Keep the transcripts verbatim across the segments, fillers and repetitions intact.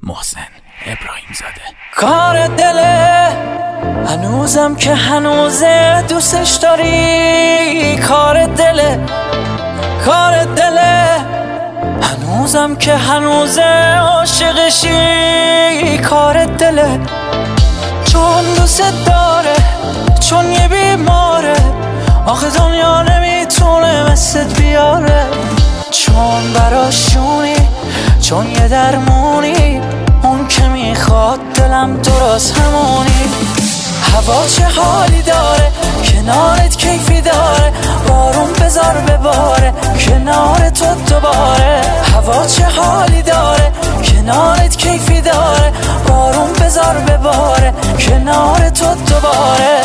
محسن ابراهیم زاده. کار دله هنوزم که هنوزه دوستش داری، کار دله کار دله هنوزم که هنوزه عاشقشی، کار دله چون دوست داره، چون یه بیماره، آخه دنیا نمیتونه مثلت بیاره، چون براشونی، چون یه درمونی، اون که میخواد دلم درست همونی. هوا چه حالی داره، کنارت کیفی داره، بارون بذار بباره کنار تو دوباره. هوا چه حالی داره، کنارت کیفی داره، بارون بذار بباره کنار تو دوباره.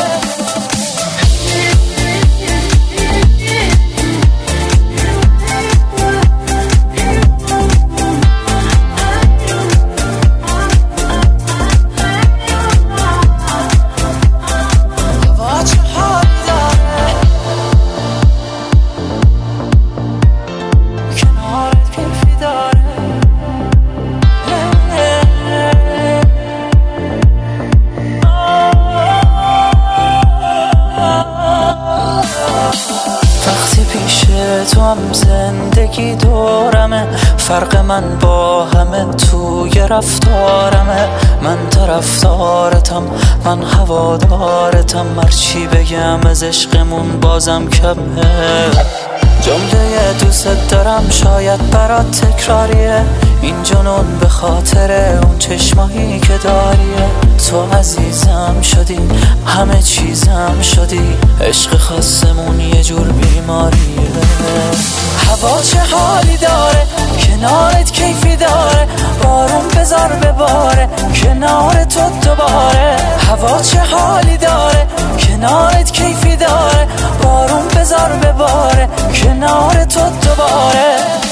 تو هم زندگی دورمه، فرق من با همه توی رفتارمه. من طرفدارتم، من هوادارتم، هرچی بگم از عشقمون بازم کمه. جمله دوست دارم شاید برات تکراریه، این جنون به خاطر اون چشمایی که داریه. تو عزیزم شدی، همه چیزم شدی، عشق خاصمون یه جور بیماریه. هوا چه حالی داره، کنارت کیفی داره، بارون بذار بباره کنار تو دوباره. هوا چه حالی داره، کنارت کیفی داره، بارون بذار بباره کنار تو دوباره.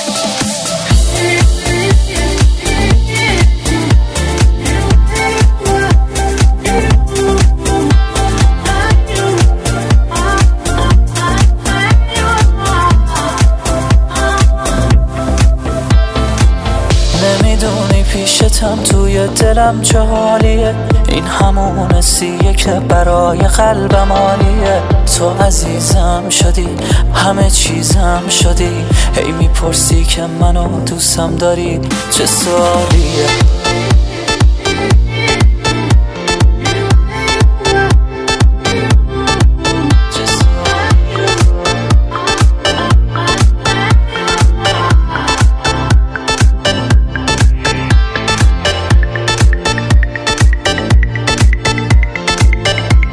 نمیدونی پیشتم توی دلم چه حالیه، این همون حسیه که برای قلبم عالیه. تو عزیزم شدی، همه چیزم شدی، هی میپرسی که منو دوستم داری، چه سوالیه.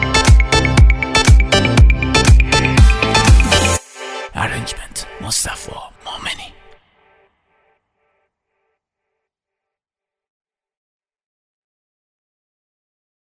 Arrangement Mustafa.